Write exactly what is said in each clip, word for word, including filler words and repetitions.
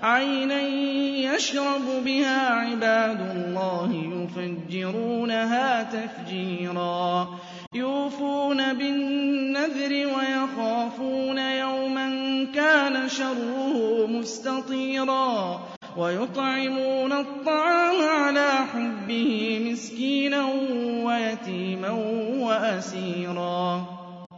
عَيْنًا يَشْرَبُ بِهَا عِبَادُ اللَّهِ يُفَجِّرُونَهَا تَفْجِيرًا يُوفُونَ بِالنَّذْرِ وَيَخَافُونَ يَوْمًا كَانَ شَرُّهُ مُسْتَطِيرًا وَيُطْعِمُونَ الطَّعَامَ عَلَىٰ حُبِّهِ مِسْكِينًا وَيَتِيمًا وَأَسِيرًا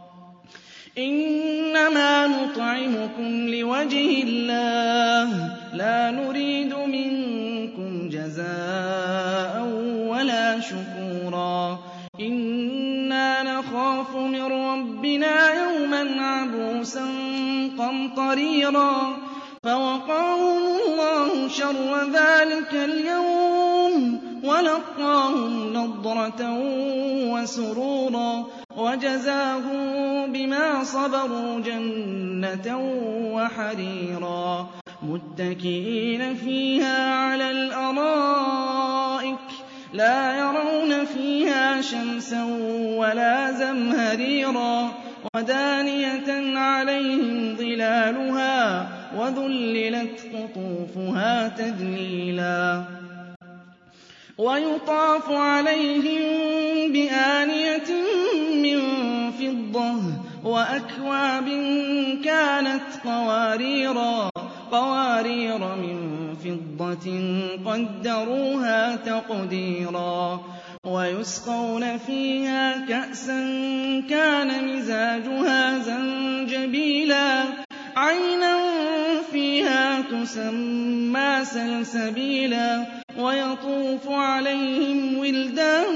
إِنَّمَا نُطْعِمُكُمْ لِوَجْهِ اللَّهِ لَا نُرِيدُ مِنكُمْ جَزَاءً وَلَا شُكُورًا إِنَّا نَخَافُ مِن رَّبِّنَا يَوْمًا عَبُوسًا قَمْطَرِيرًا فَوَقَاهُمُ اللَّهُ شَرَّ ذَٰلِكَ الْيَوْمِ وَلَقَّاهُمْ نَضْرَةً وَسُرُورًا وَجَزَاهُم بِمَا صَبَرُوا جَنَّةً وَحَرِيرًا مُّتَّكِئِينَ فِيهَا عَلَى الْأَرَائِكِ لَا يَرَوْنَ فِيهَا شَمْسًا وَلَا زَمْهَرِيرًا وَدَانِيَةً عَلَيْهِمْ ظِلَالُهَا وَذُلِّلَتْ قُطُوفُهَا تَذْلِيلًا وَيُطَافُ عَلَيْهِم بِآنِيَةٍ مِّن فِضَّةٍ وَأَكْوَابٍ كَانَتْ قَوَارِيرَا قَوَارِيرَ مِن فِضَّةٍ قَدَّرُوهَا تَقْدِيرًا وَيُسْقَوْنَ فِيهَا كَأْسًا كَانَ مِزَاجُهَا زَنجَبِيلًا عَيْنًا فِيهَا تُسَمَّىٰ سَلْسَبِيلًا وَيَطُوفُ عَلَيْهِمْ وِلْدَانٌ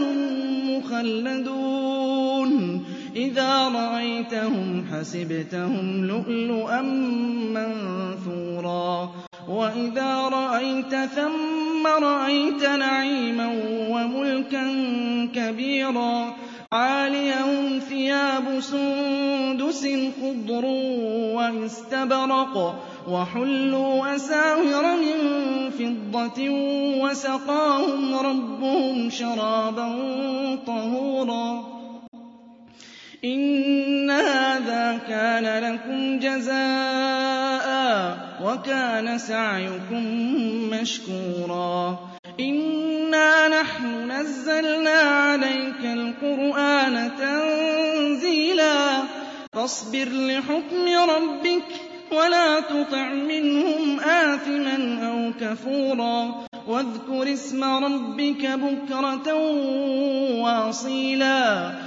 مُّخَلَّدُونَ إِذَا رَأَيْتَهُمْ حَسِبْتَهُمْ لُؤْلُؤًا مَّنثُورًا وَإِذَا رَأَيْتَ ثَمَّ رَأَيْتَ نَعِيمًا وَمُلْكًا كَبِيرًا عَالِيَهُمْ ثِيَابُ سُندُسٍ خُضْرٌ وَإِسْتَبْرَقٌ وَحُلُّوا أَسَاوِرَ مِن فِضَّةٍ وَسَقَاهُمْ رَبُّهُمْ شَرَابًا طَهُورًا إِنَّ هَٰذَا كَانَ لَكُمْ جَزَاءً وَكَانَ سَعْيُكُم مَّشْكُورًا إِنَّا نَحْنُ نَزَّلْنَا عَلَيْكَ الْقُرْآنَ تَنزِيلًا فَاصْبِرْ لِحُكْمِ رَبِّكَ وَلَا تُطِعْ مِنْهُمْ آثِمًا أَوْ كَفُورًا وَاذْكُرِ اسْمَ رَبِّكَ بُكْرَةً وَأَصِيلًا